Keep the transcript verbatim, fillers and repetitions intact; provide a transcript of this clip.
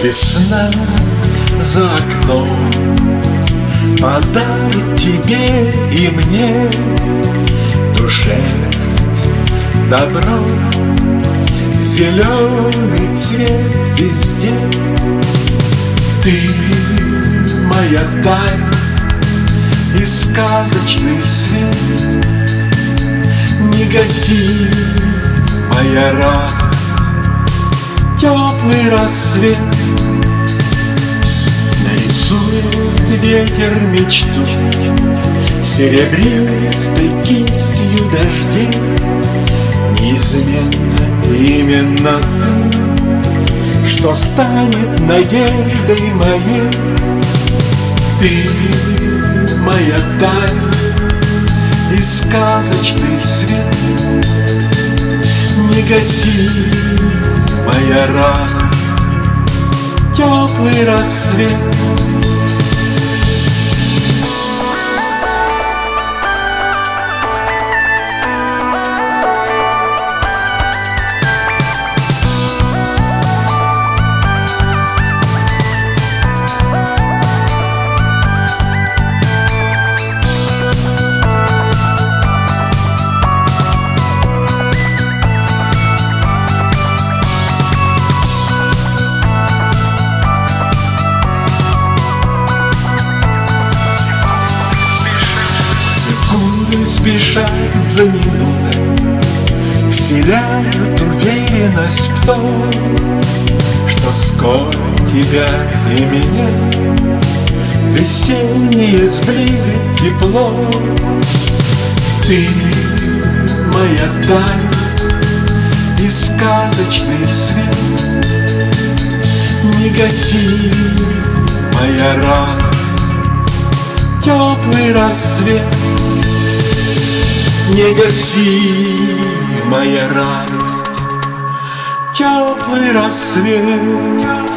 Весна за окном подарит тебе и мне душевность, добро, зеленый цвет везде. Ты моя тайна и сказочный свет. Не гаси, моя радость, теплый рассвет. Нарисует ветер мечту серебристой кистью дождей. Неизменно именно ты, что станет надеждой моей. Ты моя тайна и сказочный свет. Не гаси, моя радость, теплый рассвет. Спешат за минутой, вселяют уверенность в том, что скоро тебя и меня весеннее сблизит тепло. Ты моя тайна и сказочный свет. Не гаси, моя радость, теплый рассвет. Не гаси, моя радость, теплый рассвет.